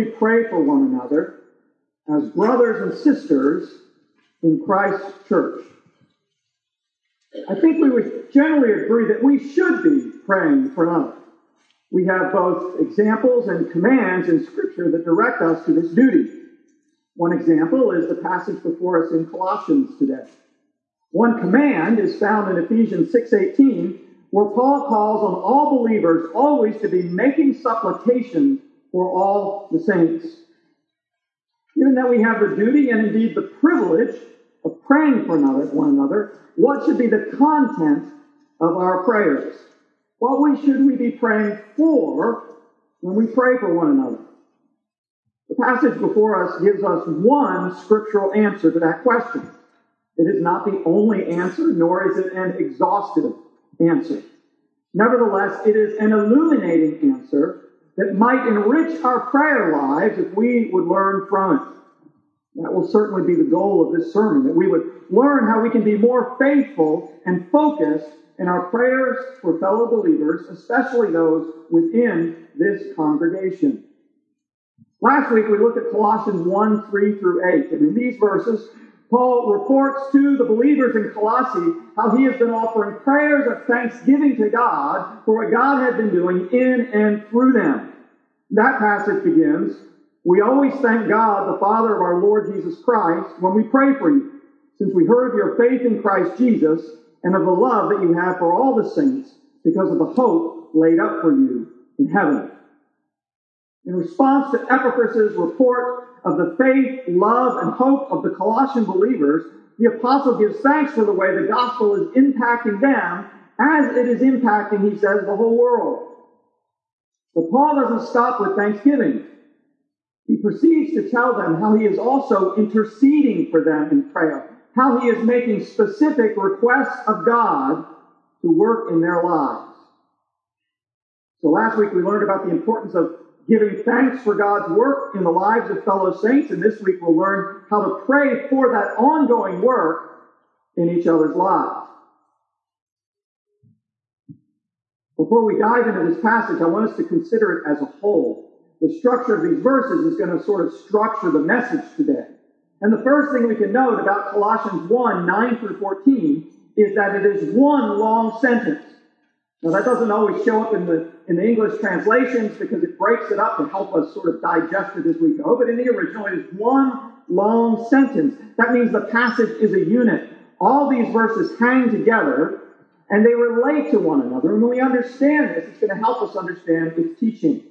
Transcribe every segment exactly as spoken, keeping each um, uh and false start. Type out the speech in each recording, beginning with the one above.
pray for one another as brothers and sisters in Christ's church? I think we would generally agree that we should be praying for others. We have both examples and commands in Scripture that direct us to this duty. One example is the passage before us in Colossians today. One command is found in Ephesians six eighteen, where Paul calls on all believers always to be making supplication for all the saints. Given that we have the duty and indeed the privilege of praying for another, one another, what should be the content of our prayers? What we should we be praying for when we pray for one another? The passage before us gives us one scriptural answer to that question. It is not the only answer, nor is it an exhaustive answer. Nevertheless, it is an illuminating answer that might enrich our prayer lives if we would learn from it. That will certainly be the goal of this sermon, that we would learn how we can be more faithful and focused in our prayers for fellow believers, especially those within this congregation. Last week we looked at Colossians one, three through eight, and in these verses, Paul reports to the believers in Colossae how he has been offering prayers of thanksgiving to God for what God had been doing in and through them. That passage begins, "We always thank God, the Father of our Lord Jesus Christ, when we pray for you, since we heard of your faith in Christ Jesus and of the love that you have for all the saints because of the hope laid up for you in heaven." In response to Epaphras' report of the faith, love, and hope of the Colossian believers, the apostle gives thanks for the way the gospel is impacting them as it is impacting, he says, the whole world. But Paul doesn't stop with thanksgiving. He proceeds to tell them how he is also interceding for them in prayer, how he is making specific requests of God to work in their lives. So last week we learned about the importance of giving thanks for God's work in the lives of fellow saints, and this week we'll learn how to pray for that ongoing work in each other's lives. Before we dive into this passage, I want us to consider it as a whole. The structure of these verses is going to sort of structure the message today. And the first thing we can note about Colossians one, nine through fourteen, is that it is one long sentence. Now that doesn't always show up in the, in the English translations because it breaks it up to help us sort of digest it as we go. But in the original, it is one long sentence. That means the passage is a unit. All these verses hang together and they relate to one another. And when we understand this, it's going to help us understand its teaching.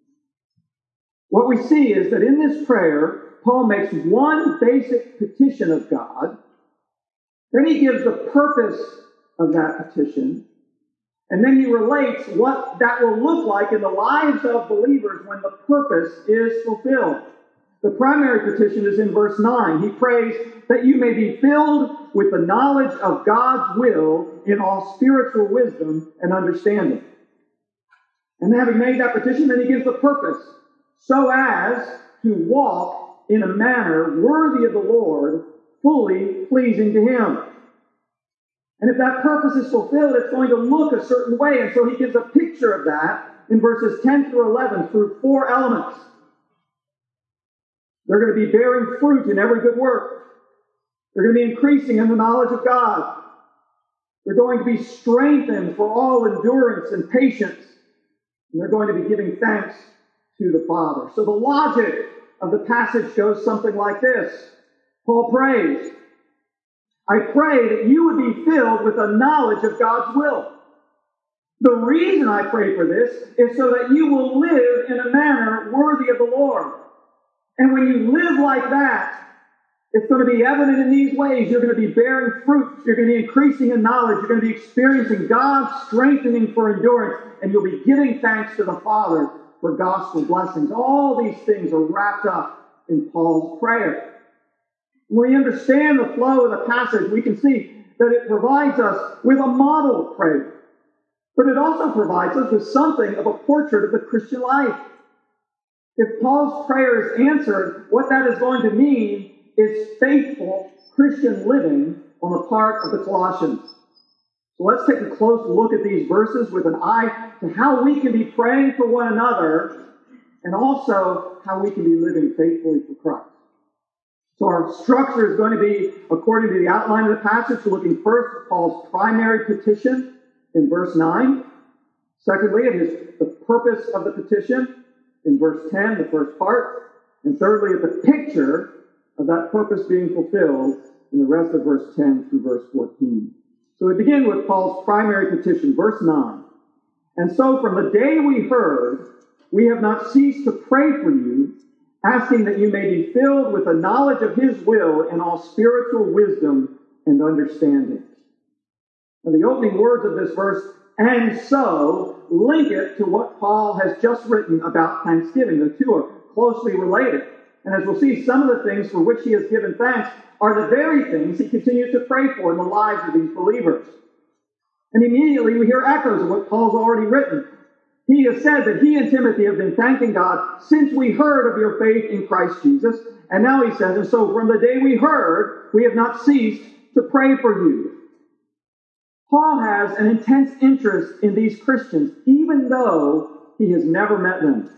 What we see is that in this prayer, Paul makes one basic petition of God. Then he gives the purpose of that petition. And then he relates what that will look like in the lives of believers when the purpose is fulfilled. The primary petition is in verse nine. He prays that you may be filled with the knowledge of God's will in all spiritual wisdom and understanding. And having made that petition, then he gives the purpose, so as to walk in a manner worthy of the Lord, fully pleasing to him. And if that purpose is fulfilled, it's going to look a certain way. And so he gives a picture of that in verses ten through eleven through four elements. They're going to be bearing fruit in every good work. They're going to be increasing in the knowledge of God. They're going to be strengthened for all endurance and patience. And they're going to be giving thanks to the Father. So the logic of the passage goes something like this. Paul prays, I pray that you would be filled with a knowledge of God's will. The reason I pray for this is so that you will live in a manner worthy of the Lord. And when you live like that, it's going to be evident in these ways. You're going to be bearing fruit. You're going to be increasing in knowledge. You're going to be experiencing God's strengthening for endurance. And you'll be giving thanks to the Father for gospel blessings. All these things are wrapped up in Paul's prayer. When we understand the flow of the passage, we can see that it provides us with a model prayer. But it also provides us with something of a portrait of the Christian life. If Paul's prayer is answered, what that is going to mean is faithful Christian living on the part of the Colossians. So let's take a close look at these verses with an eye to how we can be praying for one another and also how we can be living faithfully for Christ. So our structure is going to be, according to the outline of the passage, looking first at Paul's primary petition in verse nine. Secondly, at his, the purpose of the petition in verse ten, the first part. And thirdly, at the picture of that purpose being fulfilled in the rest of verse ten through verse fourteen. So we begin with Paul's primary petition, verse nine. And so from the day we heard, we have not ceased to pray for you, asking that you may be filled with the knowledge of his will and all spiritual wisdom and understanding. And the opening words of this verse, and so, link it to what Paul has just written about thanksgiving. The two are closely related. And as we'll see, some of the things for which he has given thanks are the very things he continues to pray for in the lives of these believers. And immediately we hear echoes of what Paul's already written. He has said that he and Timothy have been thanking God since we heard of your faith in Christ Jesus. And now he says, and so from the day we heard, we have not ceased to pray for you. Paul has an intense interest in these Christians, even though he has never met them.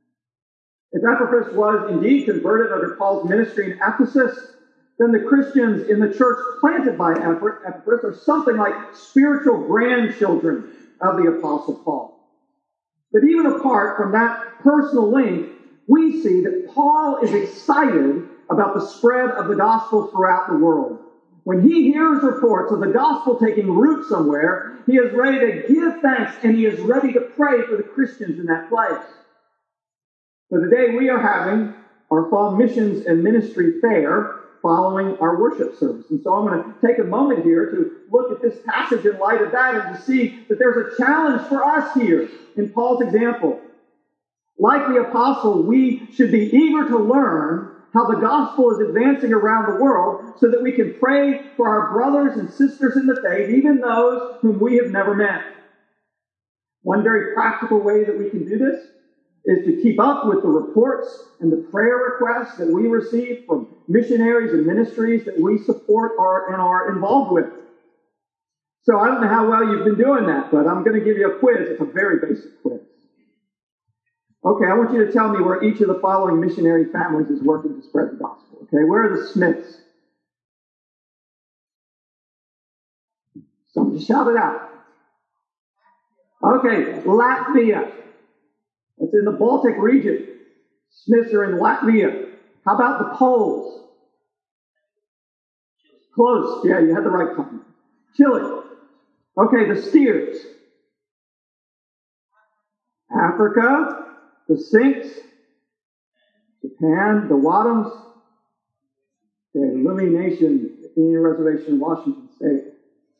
If Epaphras was indeed converted under Paul's ministry in Ephesus, then the Christians in the church planted by Epaphras are something like spiritual grandchildren of the Apostle Paul. But even apart from that personal link, we see that Paul is excited about the spread of the gospel throughout the world. When he hears reports of the gospel taking root somewhere, he is ready to give thanks and he is ready to pray for the Christians in that place. So today we are having our fall missions and ministry fair following our worship service. And so I'm going to take a moment here to look at this passage in light of that and to see that there's a challenge for us here in Paul's example. Like the apostle, we should be eager to learn how the gospel is advancing around the world so that we can pray for our brothers and sisters in the faith, even those whom we have never met. One very practical way that we can do this is to keep up with the reports and the prayer requests that we receive from missionaries and ministries that we support are, and are involved with. So I don't know how well you've been doing that, but I'm going to give you a quiz. It's a very basic quiz. Okay, I want you to tell me where each of the following missionary families is working to spread the gospel. Okay, where are the Smiths? Somebody shout it out. Okay, Latvia. It's in the Baltic region. Smiths are in Latvia. How about the Poles? Close. Yeah, you had the right time. Chile. Okay, the Steers. Africa. The Sinks. Japan. The Wadhams. Okay, the Lumi Nation Indian Reservation in Washington State.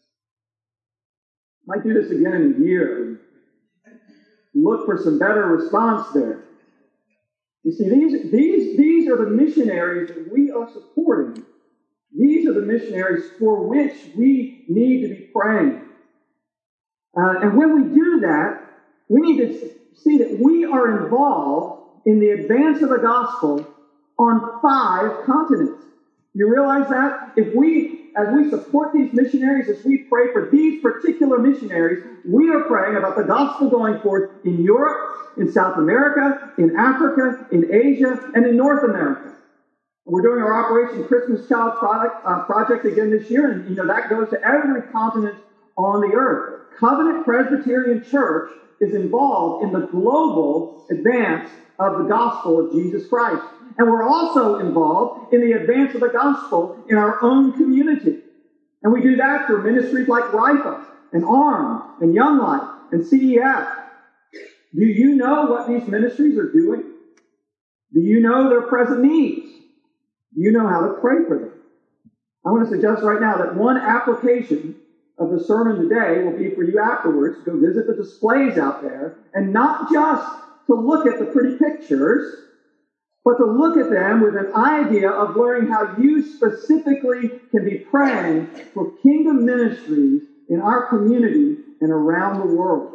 Might do this again in a year. Look for some better response there. You see, these, these, these are the missionaries that we are supporting. These are the missionaries for which we need to be praying. Uh, and when we do that, we need to see that we are involved in the advance of the gospel on five continents. You realize that? If we, as we support these missionaries, as we pray for these particular missionaries, we are praying about the gospel going forth in Europe, in South America, in Africa, in Asia, and in North America. We're doing our Operation Christmas Child product, uh, project again this year, and you know that goes to every continent on the earth. Covenant Presbyterian Church is involved in the global advance of the gospel of Jesus Christ. And we're also involved in the advance of the gospel in our own community. And we do that through ministries like RIFA and ARM and Young Life and C E F. Do you know what these ministries are doing? Do you know their present needs? Do you know how to pray for them? I want to suggest right now that one application of the sermon today will be for you afterwards to go visit the displays out there and not just to look at the pretty pictures, but to look at them with an idea of learning how you specifically can be praying for kingdom ministries in our community and around the world.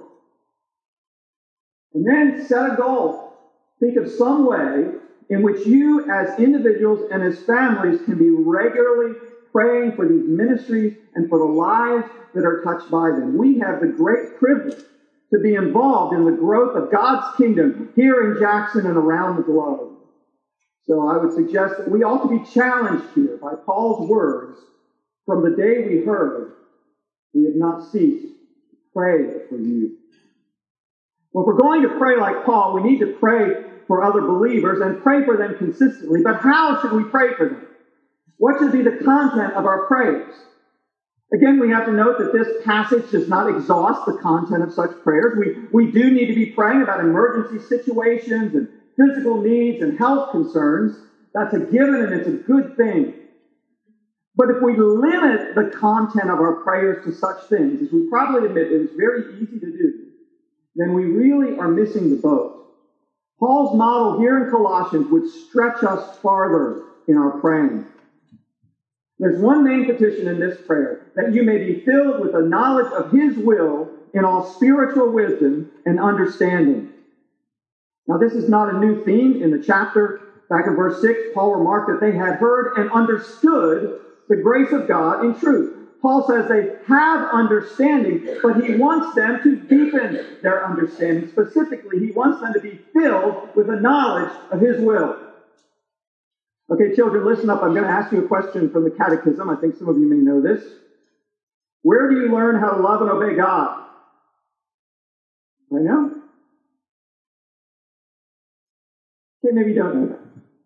And then set a goal. Think of some way in which you as individuals and as families can be regularly praying for these ministries and for the lives that are touched by them. We have the great privilege to be involved in the growth of God's kingdom here in Jackson and around the globe. So I would suggest that we ought to be challenged here by Paul's words, from the day we heard, we have not ceased to pray for you. Well, if we're going to pray like Paul, we need to pray for other believers and pray for them consistently. But how should we pray for them? What should be the content of our prayers? Again, we have to note that this passage does not exhaust the content of such prayers. We, we do need to be praying about emergency situations and physical needs and health concerns. That's a given and it's a good thing. But if we limit the content of our prayers to such things, as we probably admit it is very easy to do, then we really are missing the boat. Paul's model here in Colossians would stretch us farther in our praying. There's one main petition in this prayer, that you may be filled with the knowledge of his will in all spiritual wisdom and understanding. Now, this is not a new theme in the chapter. Back in verse six, Paul remarked that they had heard and understood the grace of God in truth. Paul says they have understanding, but he wants them to deepen their understanding. Specifically, he wants them to be filled with the knowledge of his will. Okay, children, listen up. I'm going to ask you a question from the Catechism. I think some of you may know this. Where do you learn how to love and obey God? Right now? Okay, maybe you don't know that.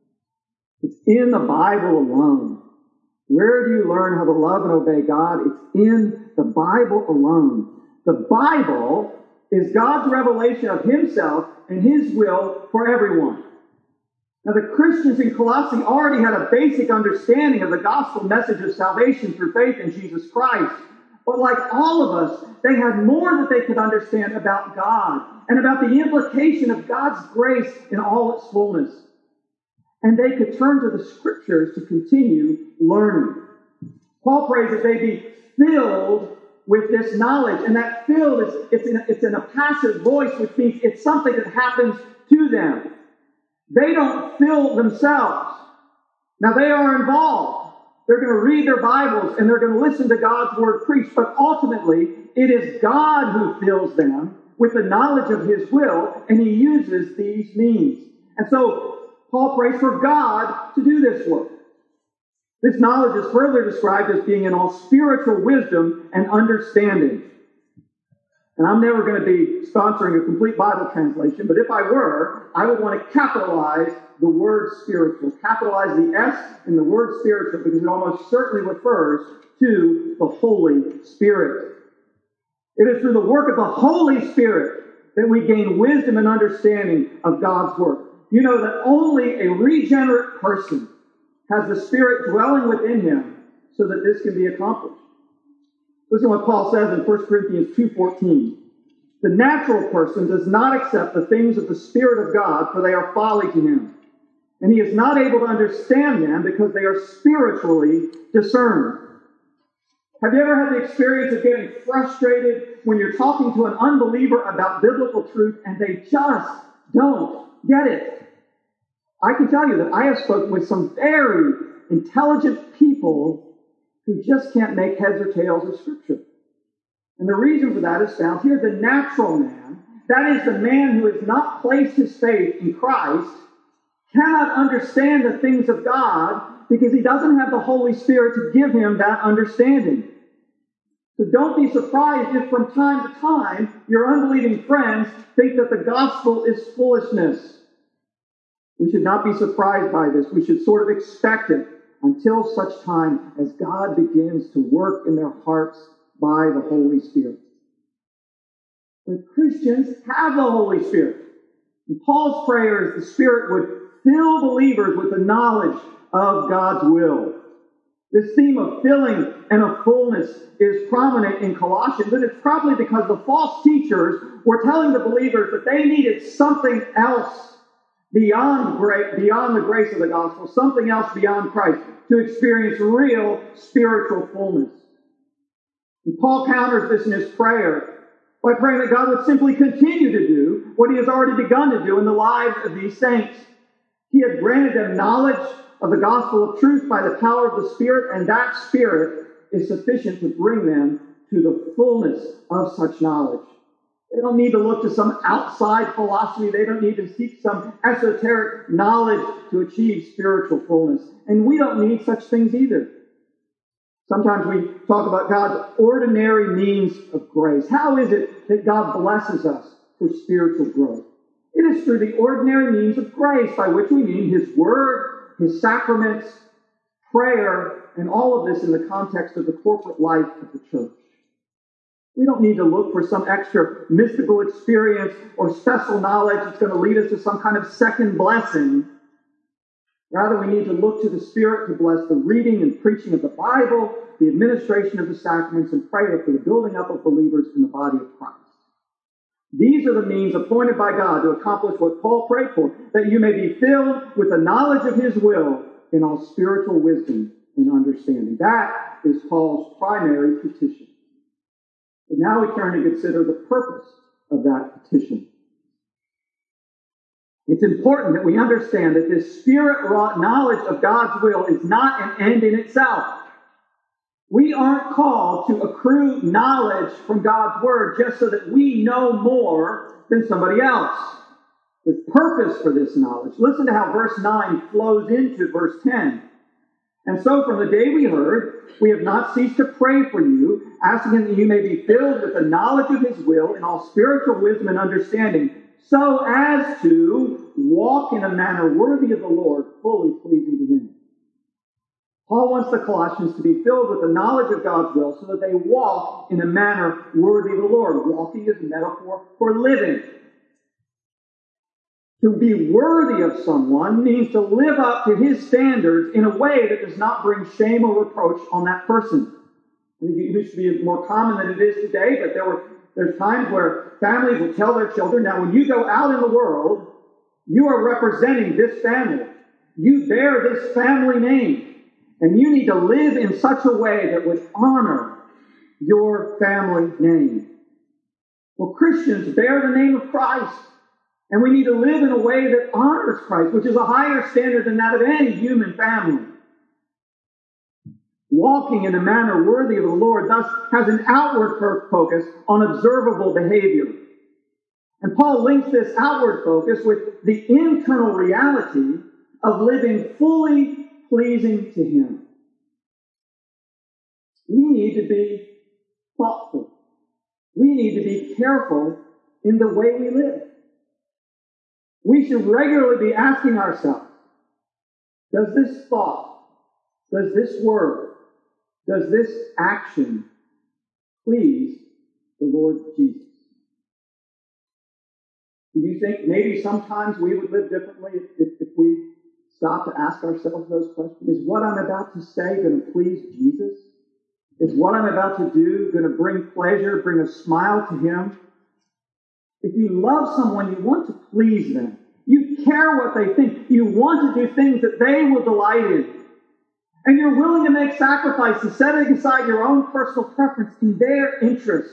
It's in the Bible alone. Where do you learn how to love and obey God? It's in the Bible alone. The Bible is God's revelation of himself and his will for everyone. Now, the Christians in Colossae already had a basic understanding of the gospel message of salvation through faith in Jesus Christ. But like all of us, they had more that they could understand about God and about the implication of God's grace in all its fullness. And they could turn to the Scriptures to continue learning. Paul prays that they be filled with this knowledge. And that filled is it's in, a, it's in a passive voice, which means it's something that happens to them. They don't fill themselves. Now, they are involved. They're going to read their Bibles and they're going to listen to God's word preached. But ultimately, it is God who fills them with the knowledge of his will, and he uses these means. And so, Paul prays for God to do this work. This knowledge is further described as being in all spiritual wisdom and understanding. And I'm never going to be sponsoring a complete Bible translation, but if I were, I would want to capitalize the word spiritual. Capitalize the S in the word spiritual because it almost certainly refers to the Holy Spirit. It is through the work of the Holy Spirit that we gain wisdom and understanding of God's work. You know that only a regenerate person has the Spirit dwelling within him so that this can be accomplished. Listen to what Paul says in First Corinthians two fourteen. The natural person does not accept the things of the Spirit of God, for they are folly to him. And he is not able to understand them because they are spiritually discerned. Have you ever had the experience of getting frustrated when you're talking to an unbeliever about biblical truth and they just don't get it? I can tell you that I have spoken with some very intelligent people who just can't make heads or tails of Scripture. And the reason for that is found here. The natural man, that is the man who has not placed his faith in Christ, cannot understand the things of God because he doesn't have the Holy Spirit to give him that understanding. So don't be surprised if from time to time your unbelieving friends think that the gospel is foolishness. We should not be surprised by this. We should sort of expect it until such time as God begins to work in their hearts by the Holy Spirit. But Christians have the Holy Spirit. In Paul's prayer is the Spirit would fill believers with the knowledge of God's will. This theme of filling and of fullness is prominent in Colossians, and it's probably because the false teachers were telling the believers that they needed something else beyond gra- beyond the grace of the gospel, something else beyond Christ, to experience real spiritual fullness. And Paul counters this in his prayer by praying that God would simply continue to do what he has already begun to do in the lives of these saints. He had granted them knowledge of the gospel of truth by the power of the Spirit, and that Spirit is sufficient to bring them to the fullness of such knowledge. They don't need to look to some outside philosophy. They don't need to seek some esoteric knowledge to achieve spiritual fullness. And we don't need such things either. Sometimes we talk about God's ordinary means of grace. How is it that God blesses us for spiritual growth? It is through the ordinary means of grace, by which we mean His Word, His sacraments, prayer, and all of this in the context of the corporate life of the church. We don't need to look for some extra mystical experience or special knowledge that's going to lead us to some kind of second blessing. Rather, we need to look to the Spirit to bless the reading and preaching of the Bible, the administration of the sacraments, and prayer for the building up of believers in the body of Christ. These are the means appointed by God to accomplish what Paul prayed for, that you may be filled with the knowledge of His will in all spiritual wisdom and understanding. That is Paul's primary petition. But now we turn to consider the purpose of that petition. It's important that we understand that this Spirit-wrought knowledge of God's will is not an end in itself. We aren't called to accrue knowledge from God's Word just so that we know more than somebody else. There's purpose for this knowledge. Listen to how verse nine flows into verse ten. And so from the day we heard, we have not ceased to pray for you, asking that you may be filled with the knowledge of His will in all spiritual wisdom and understanding, so as to walk in a manner worthy of the Lord, fully pleasing to Him. Paul wants the Colossians to be filled with the knowledge of God's will so that they walk in a manner worthy of the Lord. Walking is a metaphor for living. To be worthy of someone means to live up to His standards in a way that does not bring shame or reproach on that person. I think it used to be more common than it is today, but there were there's times where families will tell their children, now when you go out in the world, you are representing this family. You bear this family name. And you need to live in such a way that would honor your family name. Well, Christians bear the name of Christ. And we need to live in a way that honors Christ, which is a higher standard than that of any human family. Walking in a manner worthy of the Lord thus has an outward focus on observable behavior. And Paul links this outward focus with the internal reality of living fully pleasing to Him. We need to be thoughtful. We need to be careful in the way we live. We should regularly be asking ourselves, does this thought, does this word, does this action please the Lord Jesus? Do you think maybe sometimes we would live differently if, if, if we stop to ask ourselves those questions? Is what I'm about to say going to please Jesus? Is what I'm about to do going to bring pleasure, bring a smile to Him? If you love someone, you want to please them. You care what they think. You want to do things that they will delight in. And you're willing to make sacrifices, setting aside your own personal preference in their interest.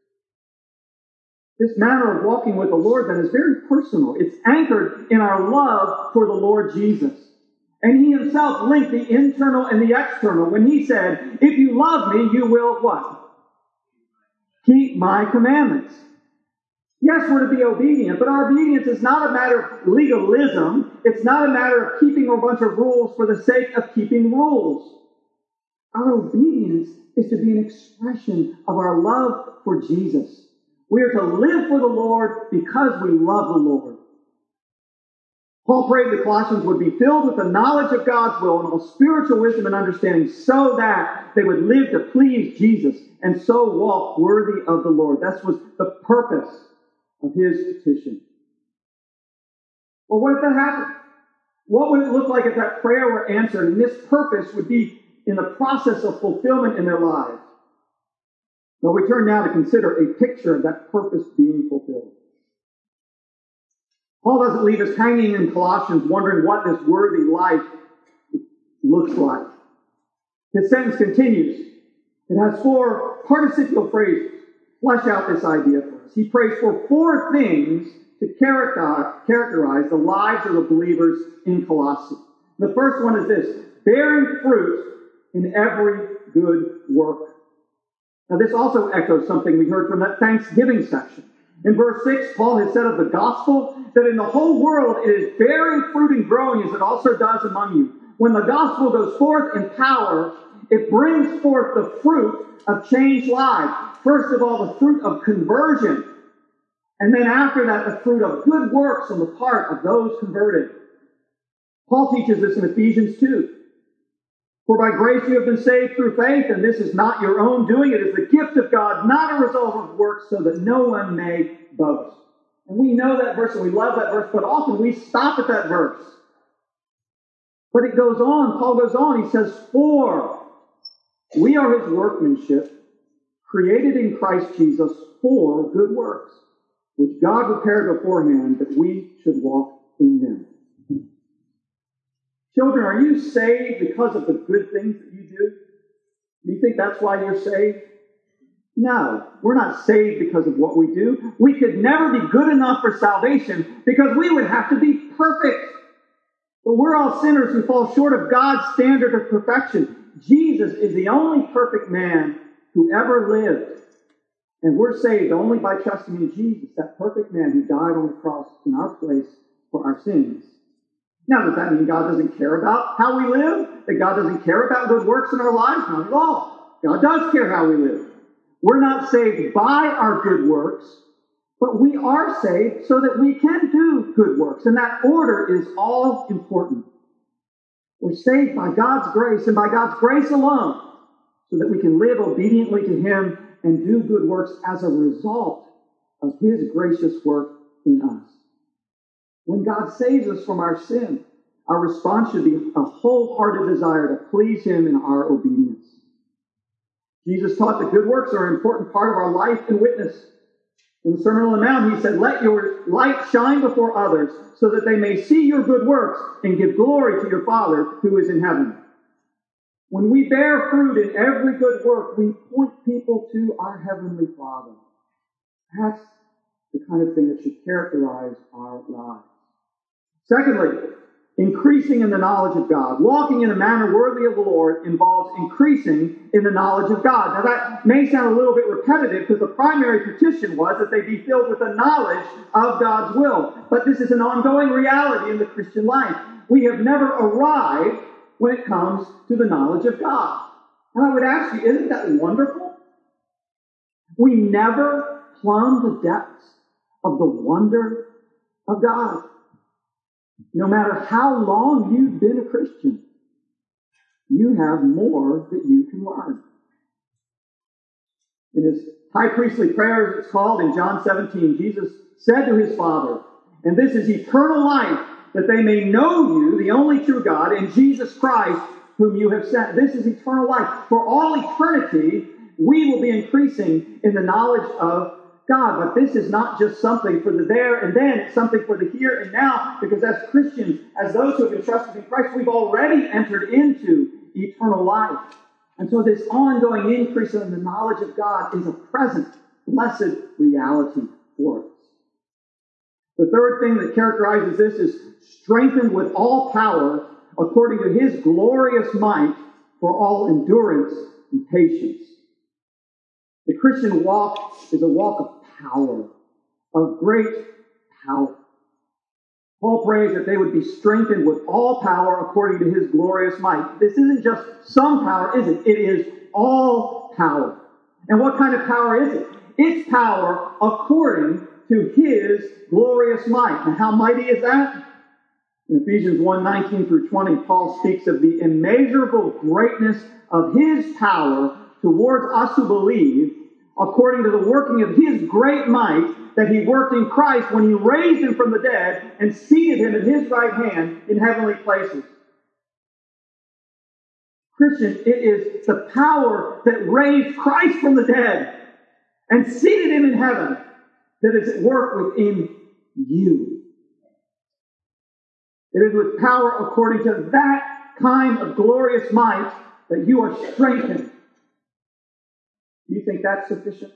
This manner of walking with the Lord then is very personal. It's anchored in our love for the Lord Jesus. And He Himself linked the internal and the external when He said, if you love me, you will what? Keep my commandments. Yes, we're to be obedient, but our obedience is not a matter of legalism. It's not a matter of keeping a bunch of rules for the sake of keeping rules. Our obedience is to be an expression of our love for Jesus. We are to live for the Lord because we love the Lord. Paul prayed the Colossians would be filled with the knowledge of God's will and all spiritual wisdom and understanding so that they would live to please Jesus and so walk worthy of the Lord. That was the purpose of his petition. Well, what if that happened? What would it look like if that prayer were answered and this purpose would be in the process of fulfillment in their lives? Well, we turn now to consider a picture of that purpose being fulfilled. Paul doesn't leave us hanging in Colossians wondering what this worthy life looks like. His sentence continues. It has four participial phrases. Flesh out this idea for us. He prays for four things to characterize the lives of the believers in Colossae. The first one is this: bearing fruit in every good work. Now, this also echoes something we heard from that Thanksgiving section. In verse six, Paul has said of the gospel that in the whole world it is bearing fruit and growing as it also does among you. When the gospel goes forth in power, it brings forth the fruit of changed lives. First of all, the fruit of conversion. And then after that, the fruit of good works on the part of those converted. Paul teaches this in Ephesians two. For by grace you have been saved through faith, and this is not your own doing. It is the gift of God, not a result of works, so that no one may boast. And we know that verse, and we love that verse, but often we stop at that verse. But it goes on, Paul goes on, he says, for we are his workmanship, created in Christ Jesus for good works, which God prepared beforehand that we should walk in them. Children, are you saved because of the good things that you do? Do you think that's why you're saved? No, we're not saved because of what we do. We could never be good enough for salvation because we would have to be perfect. But we're all sinners who fall short of God's standard of perfection. Jesus is the only perfect man who ever lived. And we're saved only by trusting in Jesus, that perfect man who died on the cross in our place for our sins. Now, does that mean God doesn't care about how we live? That God doesn't care about good works in our lives? Not at all. God does care how we live. We're not saved by our good works, but we are saved so that we can do good works. And that order is all important. We're saved by God's grace and by God's grace alone so that we can live obediently to Him and do good works as a result of His gracious work in us. When God saves us from our sin, our response should be a wholehearted desire to please Him in our obedience. Jesus taught that good works are an important part of our life and witness. In the Sermon on the Mount, He said, let your light shine before others so that they may see your good works and give glory to your Father who is in heaven. When we bear fruit in every good work, we point people to our Heavenly Father. That's the kind of thing that should characterize our lives. Secondly, increasing in the knowledge of God. Walking in a manner worthy of the Lord involves increasing in the knowledge of God. Now that may sound a little bit repetitive because the primary petition was that they be filled with the knowledge of God's will. But this is an ongoing reality in the Christian life. We have never arrived when it comes to the knowledge of God. And I would ask you, isn't that wonderful? We never plumb the depths of the wonder of God. No matter how long you've been a Christian, you have more that you can learn. In his high priestly prayer, as it's called, in John seventeen, Jesus said to his Father, and this is eternal life, that they may know you, the only true God, and Jesus Christ, whom you have sent. This is eternal life. For all eternity, we will be increasing in the knowledge of God. But this is not just something for the there and then. It's something for the here and now. Because as Christians, as those who have been trusted in Christ, we've already entered into eternal life. And so this ongoing increase in the knowledge of God is a present, blessed reality for us. The third thing that characterizes this is strengthened with all power according to His glorious might for all endurance and patience. The Christian walk is a walk of power, of great power. Paul prays that they would be strengthened with all power according to His glorious might. This isn't just some power, is it? It is all power. And what kind of power is it? It's power according to His glorious might. And how mighty is that? In Ephesians one, nineteen through twenty, Paul speaks of the immeasurable greatness of His power towards us who believe, according to the working of His great might that He worked in Christ when He raised Him from the dead and seated Him at His right hand in heavenly places. Christian, it is the power that raised Christ from the dead and seated Him in heaven that is at work within you. It is with power according to that kind of glorious might that you are strengthened. Do you think that's sufficient?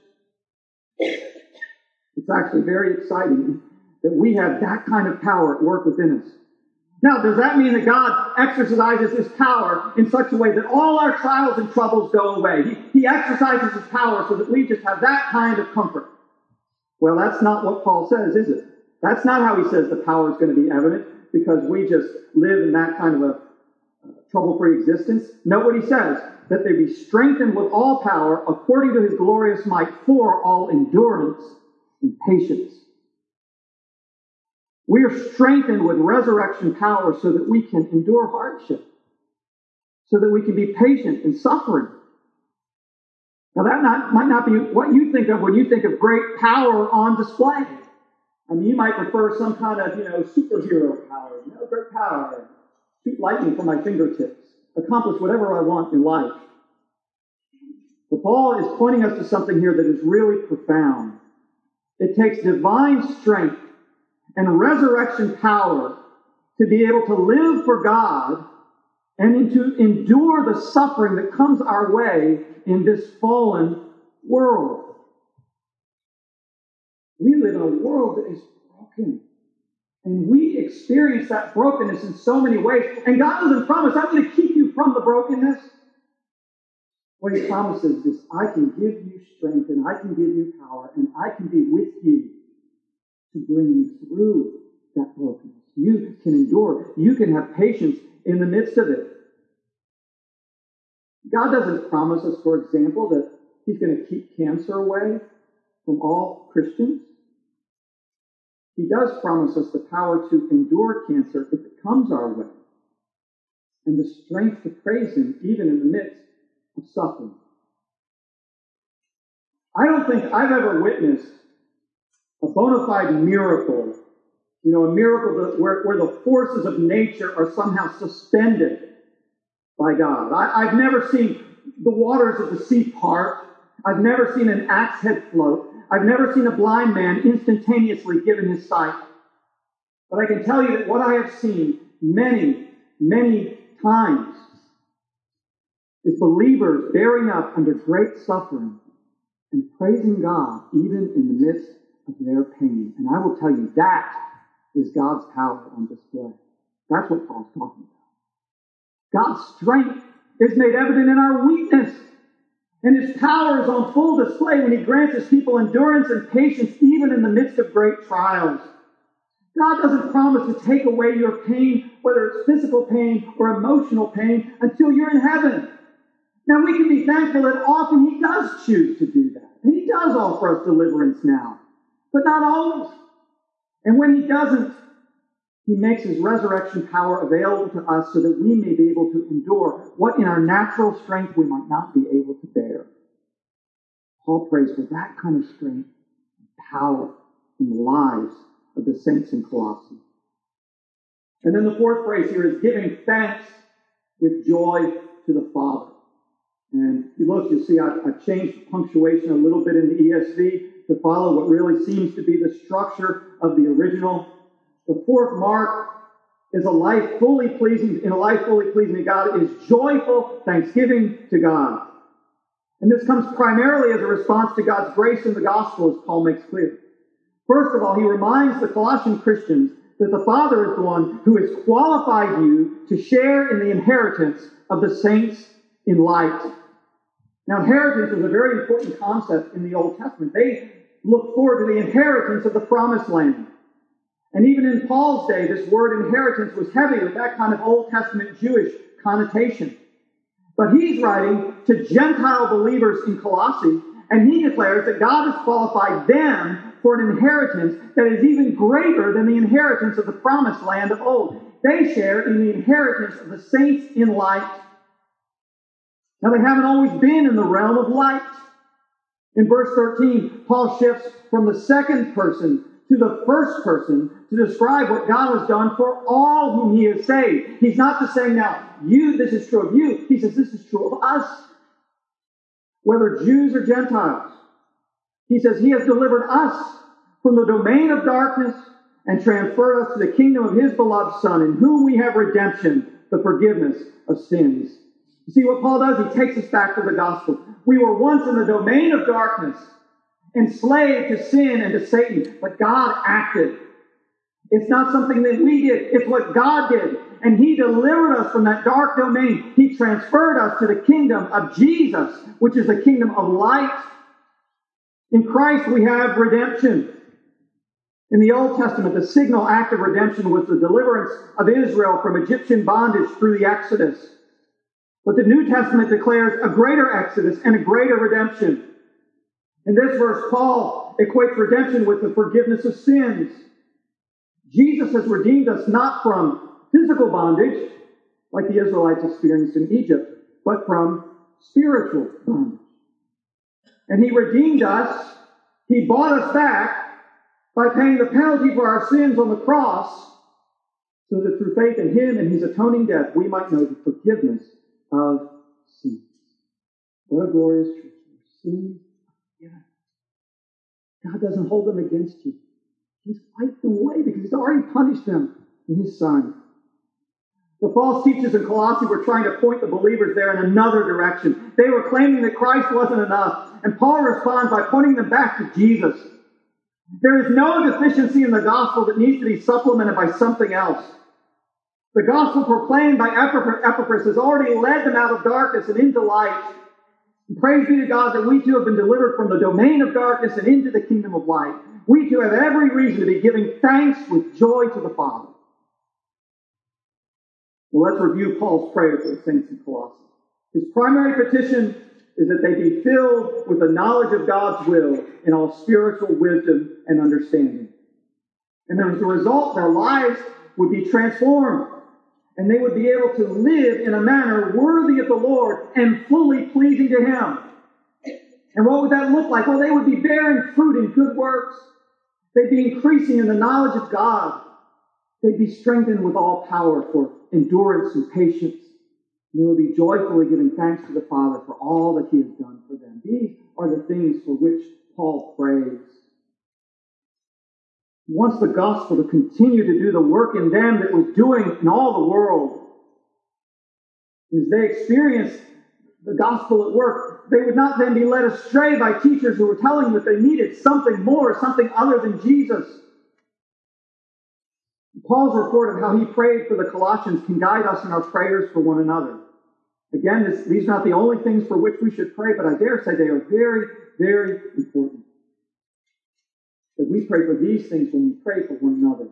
It's actually very exciting that we have that kind of power at work within us. Now, does that mean that God exercises His power in such a way that all our trials and troubles go away? He, he exercises His power so that we just have that kind of comfort. Well, that's not what Paul says, is it? That's not how he says the power is going to be evident, because we just live in that kind of a trouble-free existence. Note what he says, that they be strengthened with all power according to his glorious might for all endurance and patience. We are strengthened with resurrection power so that we can endure hardship, so that we can be patient in suffering. Now that not, might not be what you think of when you think of great power on display. I mean, you might prefer some kind of, you know, superhero power, you know, great power, shoot lightning from my fingertips, accomplish whatever I want in life. But Paul is pointing us to something here that is really profound. It takes divine strength and resurrection power to be able to live for God and to endure the suffering that comes our way in this fallen world. We live in a world that is broken. And we experience that brokenness in so many ways. And God doesn't promise, I'm going to keep you from the brokenness. What he promises is, I can give you strength and I can give you power and I can be with you to bring you through that brokenness. You can endure. You can have patience in the midst of it. God doesn't promise us, for example, that he's going to keep cancer away from all Christians. He does promise us the power to endure cancer if it comes our way, and the strength to praise him even in the midst of suffering. I don't think I've ever witnessed a bona fide miracle, you know, a miracle that, where, where the forces of nature are somehow suspended by God. I, I've never seen the waters of the sea part. I've never seen an axe head float. I've never seen a blind man instantaneously given his sight. But I can tell you that what I have seen many, many times is believers bearing up under great suffering and praising God even in the midst of their pain. And I will tell you, that is God's power on display. That's what Paul's talking about. God's strength is made evident in our weakness. And his power is on full display when he grants his people endurance and patience even in the midst of great trials. God doesn't promise to take away your pain, whether it's physical pain or emotional pain, until you're in heaven. Now, we can be thankful that often he does choose to do that. And he does offer us deliverance now, but not always. And when he doesn't, he makes his resurrection power available to us so that we may be able to endure what in our natural strength we might not be able to bear. Paul prays for that kind of strength and power in the lives of the saints in Colossae. And then the fourth phrase here is giving thanks with joy to the Father. And if you look, you'll see I've, I've changed the punctuation a little bit in the E S V to follow what really seems to be the structure of the original. The fourth mark is a life fully pleasing, in a life fully pleasing to God is joyful thanksgiving to God. And this comes primarily as a response to God's grace in the gospel, as Paul makes clear. First of all, he reminds the Colossian Christians that the Father is the one who has qualified you to share in the inheritance of the saints in light. Now, inheritance is a very important concept in the Old Testament. They look forward to the inheritance of the promised land. And even in Paul's day, this word inheritance was heavy with that kind of Old Testament Jewish connotation. But he's writing to Gentile believers in Colossae, and he declares that God has qualified them for an inheritance that is even greater than the inheritance of the promised land of old. They share in the inheritance of the saints in light. Now, they haven't always been in the realm of light. In verse thirteen, Paul shifts from the second person to the first person to describe what God has done for all whom he has saved. He's not just saying, now, you, this is true of you. He says, this is true of us, whether Jews or Gentiles. He says, he has delivered us from the domain of darkness and transferred us to the kingdom of his beloved Son, in whom we have redemption, the forgiveness of sins. You see what Paul does? He takes us back to the gospel. We were once in the domain of darkness, enslaved to sin and to Satan, but God acted. It's not something that we did. It's what God did. And he delivered us from that dark domain. He transferred us to the kingdom of Jesus, which is the kingdom of light. In Christ we have redemption. In the Old Testament, the signal act of redemption was the deliverance of Israel from Egyptian bondage through the Exodus. But the New Testament declares a greater Exodus and a greater redemption. In this verse, Paul equates redemption with the forgiveness of sins. Jesus has redeemed us not from physical bondage, like the Israelites experienced in Egypt, but from spiritual bondage. And he redeemed us, he bought us back by paying the penalty for our sins on the cross, so that through faith in him and his atoning death, we might know the forgiveness of sins. What a glorious truth. Sins are forgiven. God doesn't hold them against you. He's wiped them away because he's already punished them in his Son. The false teachers in Colossae were trying to point the believers there in another direction. They were claiming that Christ wasn't enough. And Paul responds by pointing them back to Jesus. There is no deficiency in the gospel that needs to be supplemented by something else. The gospel proclaimed by Epaphras has already led them out of darkness and into light. And praise be to God that we too have been delivered from the domain of darkness and into the kingdom of light. We too have every reason to be giving thanks with joy to the Father. Well, let's review Paul's prayer for the saints in Colossae. His primary petition is that they be filled with the knowledge of God's will in all spiritual wisdom and understanding. And as a result, their lives would be transformed, and they would be able to live in a manner worthy of the Lord and fully pleasing to him. And what would that look like? Well, they would be bearing fruit in good works. They'd be increasing in the knowledge of God. They'd be strengthened with all power for endurance and patience. And they will be joyfully giving thanks to the Father for all that he has done for them. These are the things for which Paul prays. He wants the gospel to continue to do the work in them that it was doing in all the world. As they experienced the gospel at work, they would not then be led astray by teachers who were telling them that they needed something more, something other than Jesus. Paul's report of how he prayed for the Colossians can guide us in our prayers for one another. Again, this, these are not the only things for which we should pray, but I dare say they are very, very important. That we pray for these things when we pray for one another.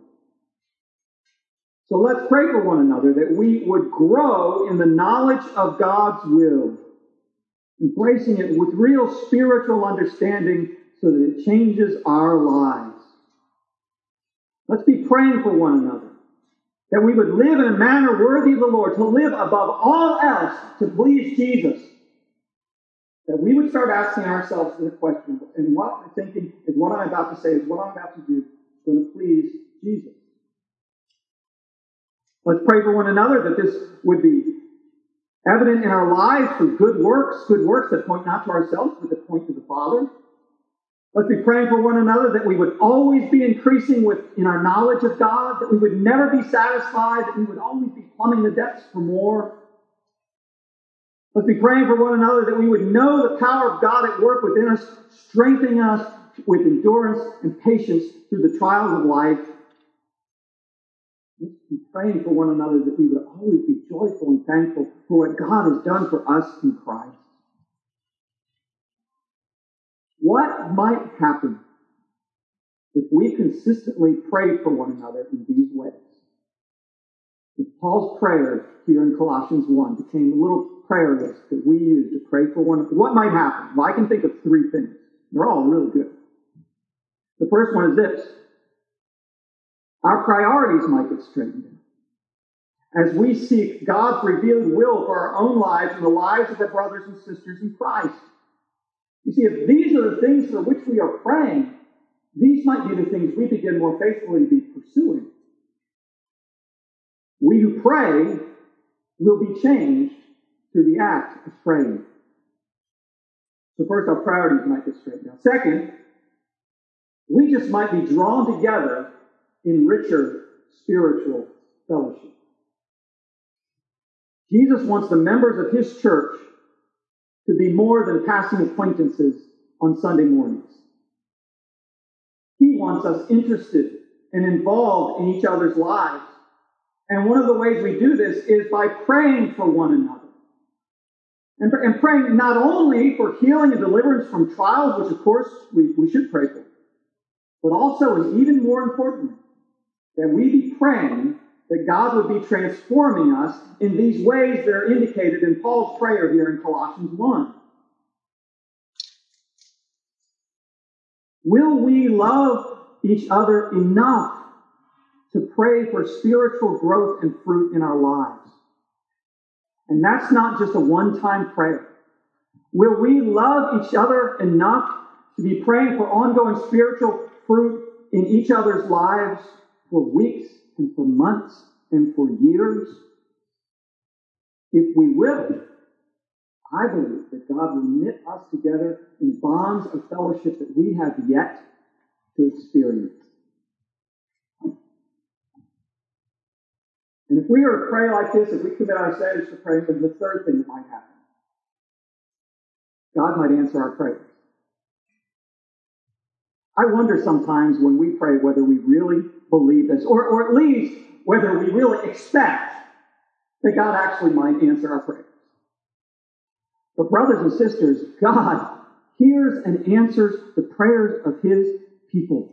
So let's pray for one another that we would grow in the knowledge of God's will, embracing it with real spiritual understanding so that it changes our lives. Let's be praying for one another, that we would live in a manner worthy of the Lord, to live above all else to please Jesus. That we would start asking ourselves the question, and what we're thinking is what I'm about to say, is what I'm about to do, going to please Jesus. Let's pray for one another that this would be evident in our lives through good works, good works that point not to ourselves, but that point to the Father. Let's be praying for one another that we would always be increasing with, in our knowledge of God, that we would never be satisfied, that we would always be plumbing the depths for more. Let's be praying for one another that we would know the power of God at work within us, strengthening us with endurance and patience through the trials of life. Let's be praying for one another that we would always be joyful and thankful for what God has done for us in Christ. What might happen if we consistently prayed for one another in these ways? If Paul's prayer here in Colossians one became a little prayer list that we use to pray for one another, what might happen? Well, I can think of three things. They're all really good. The first one is this. Our priorities might get straightened out as we seek God's revealed will for our own lives and the lives of our brothers and sisters in Christ. You see, if these are the things for which we are praying, these might be the things we begin more faithfully to be pursuing. We who pray will be changed through the act of praying. So first, our priorities might get straightened out. Second, we just might be drawn together in richer spiritual fellowship. Jesus wants the members of his church to be more than passing acquaintances on Sunday mornings. He wants us interested and involved in each other's lives. And one of the ways we do this is by praying for one another. And, and praying not only for healing and deliverance from trials, which of course we, we should pray for, but also, and even more importantly, that we be praying that God would be transforming us in these ways that are indicated in Paul's prayer here in Colossians one. Will we love each other enough to pray for spiritual growth and fruit in our lives? And that's not just a one-time prayer. Will we love each other enough to be praying for ongoing spiritual fruit in each other's lives for weeks and for months and for years? If we will, I believe that God will knit us together in bonds of fellowship that we have yet to experience. And if we were to pray like this, if we commit ourselves to praying, then the third thing that might happen, God might answer our prayers. I wonder sometimes when we pray whether we really believe this, or, or at least whether we really expect that God actually might answer our prayers. But brothers and sisters, God hears and answers the prayers of His people.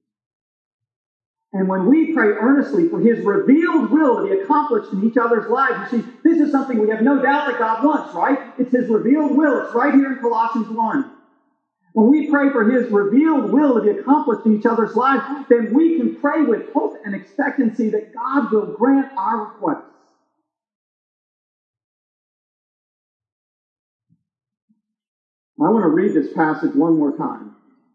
And when we pray earnestly for His revealed will to be accomplished in each other's lives, you see, this is something we have no doubt that God wants, right? It's His revealed will. It's right here in Colossians one. When we pray for His revealed will to be accomplished in each other's lives, then we can pray with hope and expectancy that God will grant our requests. I want to read this passage one more time.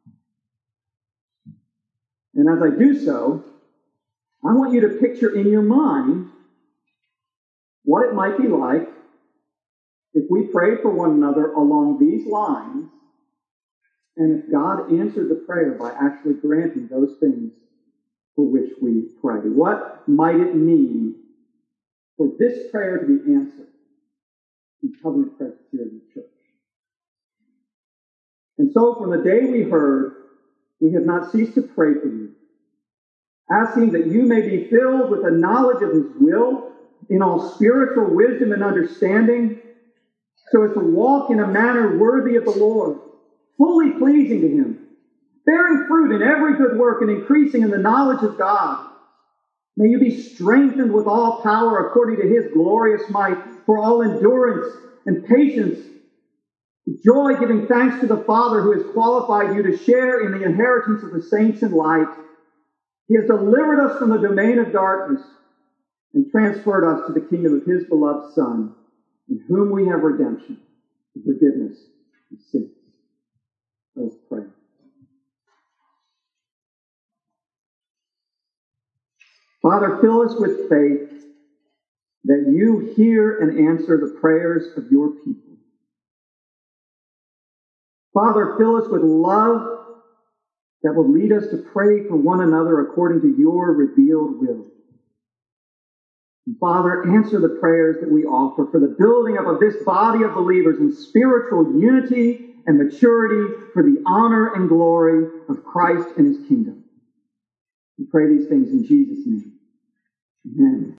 And as I do so, I want you to picture in your mind what it might be like if we prayed for one another along these lines, and if God answered the prayer by actually granting those things for which we pray. What might it mean for this prayer to be answered in Covenant Presbyterian Church? And so from the day we heard, we have not ceased to pray for you, asking that you may be filled with the knowledge of His will in all spiritual wisdom and understanding, so as to walk in a manner worthy of the Lord, fully pleasing to Him, bearing fruit in every good work and increasing in the knowledge of God. May you be strengthened with all power according to His glorious might, for all endurance and patience, joy, giving thanks to the Father who has qualified you to share in the inheritance of the saints in light. He has delivered us from the domain of darkness and transferred us to the kingdom of His beloved Son, in whom we have redemption, the forgiveness of sins. Let us pray. Father, fill us with faith that you hear and answer the prayers of your people. Father, fill us with love that will lead us to pray for one another according to your revealed will. And Father, answer the prayers that we offer for the building up of this body of believers in spiritual unity and maturity for the honor and glory of Christ and His kingdom. We pray these things in Jesus' name. Amen.